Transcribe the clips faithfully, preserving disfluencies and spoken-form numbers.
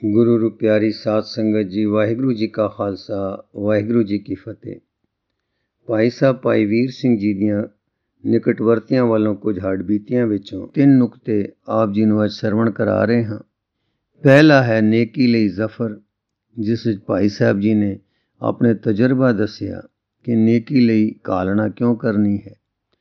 ਗੁਰੂ ਰੂ ਪਿਆਰੀ ਸਾਧ ਸੰਗਤ ਜੀ, ਵਾਹਿਗੁਰੂ ਜੀ ਕਾ ਖਾਲਸਾ, ਵਾਹਿਗੁਰੂ ਜੀ ਕੀ ਫਤਿਹ। ਭਾਈ ਸਾਹਿਬ ਭਾਈ ਵੀਰ ਸਿੰਘ ਜੀ ਦੀਆਂ ਨਿਕਟਵਰਤੀਆਂ ਵੱਲੋਂ ਕੁਝ ਹੱਡਬੀਤੀਆਂ ਵਿੱਚੋਂ ਤਿੰਨ ਨੁਕਤੇ ਆਪ ਜੀ ਨੂੰ ਅੱਜ ਸਰਵਣ ਕਰਾ ਰਹੇ ਹਾਂ। ਪਹਿਲਾ ਹੈ ਨੇਕੀ ਲਈ ਜ਼ਫਰ, ਜਿਸ ਵਿੱਚ ਭਾਈ ਸਾਹਿਬ ਜੀ ਨੇ ਆਪਣੇ ਤਜਰਬਾ ਦੱਸਿਆ ਕਿ ਨੇਕੀ ਲਈ ਘਾਲਣਾ ਕਿਉਂ ਕਰਨੀ ਹੈ।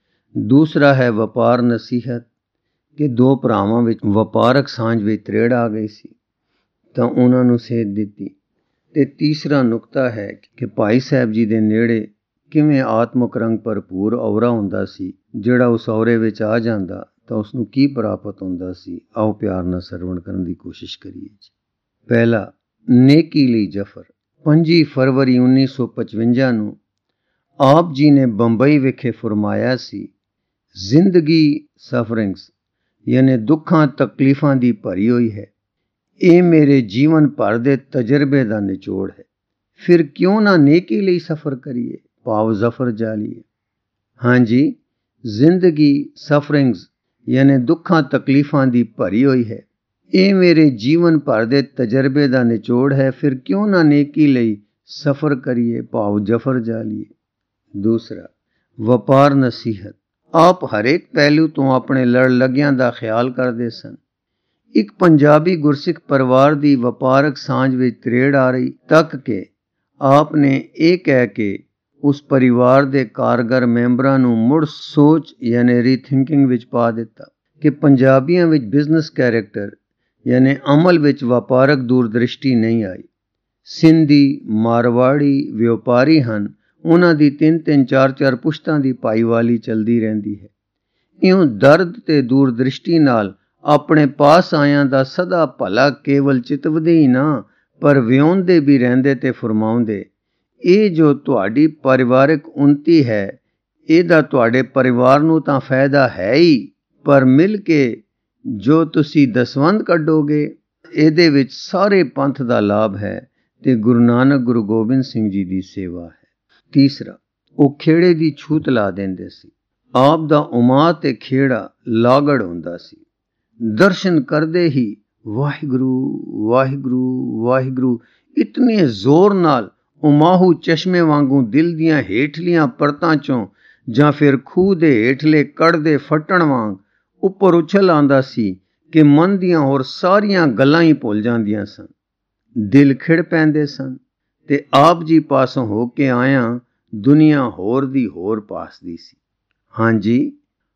ਦੂਸਰਾ ਹੈ ਵਪਾਰ ਨਸੀਹਤ, ਕਿ ਦੋ ਭਰਾਵਾਂ ਵਿੱਚ ਵਪਾਰਕ ਸਾਂਝ ਵਿੱਚ ਤਰੇੜ ਆ ਗਈ ਸੀ ਤਾਂ ਉਹਨਾਂ ਨੂੰ ਸੇਧ ਦਿੱਤੀ। ਤੇ ਤੀਸਰਾ ਨੁਕਤਾ ਹੈ ਕਿ ਭਾਈ ਸਾਹਿਬ ਜੀ ਦੇ ਨੇੜੇ ਕਿਵੇਂ ਆਤਮਕ ਰੰਗ ਭਰਪੂਰ ਔਰਾ ਹੁੰਦਾ ਸੀ, ਜਿਹੜਾ ਉਸ ਔਰੇ ਵਿੱਚ ਆ ਜਾਂਦਾ ਤਾਂ ਉਸ ਨੂੰ ਕੀ ਪ੍ਰਾਪਤ ਹੁੰਦਾ ਸੀ। ਆਓ ਪਿਆਰ ਨਾਲ ਸਰਵਣ ਕਰਨ ਦੀ ਕੋਸ਼ਿਸ਼ ਕਰੀਏ। ਪਹਿਲਾ, ਨੇਕੀ ਲਈ ਜ਼ਫਰ। ਪੰਜੀ ਫਰਵਰੀ ਉੱਨੀ ਸੌ ਪਚਵੰਜਾ ਨੂੰ ਆਪ ਜੀ ਨੇ ਬੰਬਈ ਵਿਖੇ ਫਰਮਾਇਆ ਸੀ, ਜ਼ਿੰਦਗੀ ਸਫਰਿੰਗਸ ਯਾਨੀ ਦੁੱਖਾਂ ਤਕਲੀਫਾਂ ਦੀ ਭਰੀ ਹੋਈ ਹੈ। ਇਹ ਮੇਰੇ ਜੀਵਨ ਭਰ ਦੇ ਤਜਰਬੇ ਦਾ ਨਿਚੋੜ ਹੈ। ਫਿਰ ਕਿਉਂ ਨਾ ਨੇਕੀ ਲਈ ਸਫ਼ਰ ਕਰੀਏ, ਭਾਵ ਜ਼ਫਰ ਜਾਲੀਏ। ਹਾਂਜੀ, ਜ਼ਿੰਦਗੀ ਸਫਰਿੰਗਸ ਯਾਨੀ ਦੁੱਖਾਂ ਤਕਲੀਫਾਂ ਦੀ ਭਰੀ ਹੋਈ ਹੈ। ਇਹ ਮੇਰੇ ਜੀਵਨ ਭਰ ਦੇ ਤਜਰਬੇ ਦਾ ਨਿਚੋੜ ਹੈ। ਫਿਰ ਕਿਉਂ ਨਾ ਨੇਕੀ ਲਈ ਸਫ਼ਰ ਕਰੀਏ, ਭਾਵ ਜ਼ਫਰ ਜਾਲੀਏ। ਦੂਸਰਾ, ਵਪਾਰ ਨਸੀਹਤ। ਆਪ ਹਰੇਕ ਪਹਿਲੂ ਤੋਂ ਆਪਣੇ ਲੜ ਲੱਗਿਆਂ ਦਾ ਖਿਆਲ ਕਰਦੇ ਸਨ। ਇੱਕ ਪੰਜਾਬੀ ਗੁਰਸਿੱਖ ਪਰਿਵਾਰ ਦੀ ਵਪਾਰਕ ਸਾਂਝ ਵਿੱਚ ਤਰੇੜ ਆ ਰਹੀ ਤੱਕ ਕਿ ਆਪ ਨੇ ਇਹ ਕਹਿ ਕੇ ਉਸ ਪਰਿਵਾਰ ਦੇ ਕਾਰਗਰ ਮੈਂਬਰਾਂ ਨੂੰ ਮੁੜ ਸੋਚ ਯਾਨੀ ਰੀਥਿੰਕਿੰਗ ਵਿੱਚ ਪਾ ਦਿੱਤਾ ਕਿ ਪੰਜਾਬੀਆਂ ਵਿੱਚ ਬਿਜ਼ਨਸ ਕੈਰੈਕਟਰ ਯਾਨੀ ਅਮਲ ਵਿੱਚ ਵਪਾਰਕ ਦੂਰਦ੍ਰਿਸ਼ਟੀ ਨਹੀਂ ਆਈ। ਸਿੰਧੀ ਮਾਰਵਾੜੀ ਵਪਾਰੀ ਹਨ, ਉਹਨਾਂ ਦੀ ਤਿੰਨ ਤਿੰਨ ਚਾਰ ਚਾਰ ਪੁਸ਼ਤਾਂ ਦੀ ਭਾਈਵਾਲੀ ਚੱਲਦੀ ਰਹਿੰਦੀ ਹੈ। ਇਉਂ ਦਰਦ ਤੇ ਦੂਰਦ੍ਰਿਸ਼ਟੀ ਨਾਲ ਆਪਣੇ ਪਾਸ ਆਇਆਂ ਦਾ ਸਦਾ ਭਲਾ ਕੇਵਲ ਚਿਤਵਦੇ ਹੀ ਨਾ, ਪਰ ਵਿਉਂਦੇ ਵੀ ਰਹਿੰਦੇ ਤੇ ਫਰਮਾਉਂਦੇ, ਇਹ ਜੋ ਤੁਹਾਡੀ ਪਰਿਵਾਰਕ ਉੱਨਤੀ ਹੈ, ਇਹਦਾ ਤੁਹਾਡੇ ਪਰਿਵਾਰ ਨੂੰ ਤਾਂ ਫਾਇਦਾ ਹੈ ਹੀ, ਪਰ ਮਿਲ ਕੇ ਜੋ ਤੁਸੀਂ ਦਸਵੰਧ ਕੱਢੋਗੇ ਇਹਦੇ ਵਿੱਚ ਸਾਰੇ ਪੰਥ ਦਾ ਲਾਭ ਹੈ ਤੇ ਗੁਰੂ ਨਾਨਕ ਗੁਰੂ ਗੋਬਿੰਦ ਸਿੰਘ ਜੀ ਦੀ ਸੇਵਾ ਹੈ। ਤੀਸਰਾ, ਉਹ ਖੇੜੇ ਦੀ ਛੂਤ ਲਾ ਦਿੰਦੇ ਸੀ। ਆਪ ਦਾ ਉਮਾ ਤੇ ਖੇੜਾ ਲਾਗੜ ਹੁੰਦਾ ਸੀ। ਦਰਸ਼ਨ ਕਰਦੇ ਹੀ ਵਾਹਿਗੁਰੂ ਵਾਹਿਗੁਰੂ ਵਾਹਿਗੁਰੂ ਇਤਨੇ ਜ਼ੋਰ ਨਾਲ ਉਮਾਹੂ ਚਸ਼ਮੇ ਵਾਂਗੂ ਦਿਲ ਦੀਆਂ ਹੇਠਲੀਆਂ ਪਰਤਾਂ ਚੋਂ ਜਾਂ ਫਿਰ ਖੂਹ ਦੇ ਹੇਠਲੇ ਕੜ ਦੇ ਫੱਟਣ ਵਾਂਗ ਉੱਪਰ ਉਛਲ ਆਉਂਦਾ ਸੀ ਕਿ ਮਨ ਦੀਆਂ ਹੋਰ ਸਾਰੀਆਂ ਗੱਲਾਂ ਹੀ ਭੁੱਲ ਜਾਂਦੀਆਂ ਸਨ। ਦਿਲ ਖਿੜ ਪੈਂਦੇ ਸਨ ਤੇ ਆਪ ਜੀ ਪਾਸੋਂ ਹੋ ਕੇ ਆਇਆਂ ਦੁਨੀਆ ਹੋਰ ਦੀ ਹੋਰ ਪਾਸਦੀ ਸੀ। ਹਾਂਜੀ,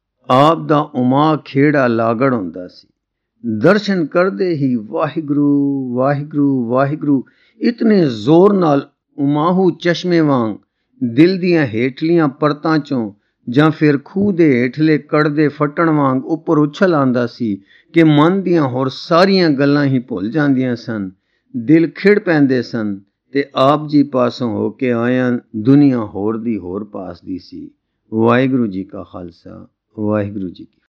ਆਪ ਦਾ ਉਮਾ ਖੇੜਾ ਲਾਗੜ ਹੁੰਦਾ ਸੀ। ਦਰਸ਼ਨ ਕਰਦੇ ਹੀ ਵਾਹਿਗੁਰੂ ਵਾਹਿਗੁਰੂ ਵਾਹਿਗੁਰੂ ਇਤਨੇ ਜ਼ੋਰ ਨਾਲ ਉਮਾਹੂ ਚਸ਼ਮੇ ਵਾਂਗ ਦਿਲ ਦੀਆਂ ਹੇਠਲੀਆਂ ਪਰਤਾਂ ਚੋਂ ਜਾਂ ਫਿਰ ਖੂਹ ਦੇ ਹੇਠਲੇ ਕੜ ਦੇ ਫੱਟਣ ਵਾਂਗ ਉੱਪਰ ਉਛਲ ਆਉਂਦਾ ਸੀ ਕਿ ਮਨ ਦੀਆਂ ਹੋਰ ਸਾਰੀਆਂ ਗੱਲਾਂ ਹੀ ਭੁੱਲ ਜਾਂਦੀਆਂ ਸਨ। ਦਿਲ ਖਿੜ ਪੈਂਦੇ ਸਨ ਤੇ ਆਪ ਜੀ ਪਾਸੋਂ ਹੋ ਕੇ ਆਇਆਂ ਦੁਨੀਆ ਹੋਰ ਦੀ ਹੋਰ ਪਾਸਦੀ ਸੀ। ਵਾਹਿਗੁਰੂ ਜੀ ਕਾ ਖਾਲਸਾ, ਵਾਹਿਗੁਰੂ ਜੀ ਕੀ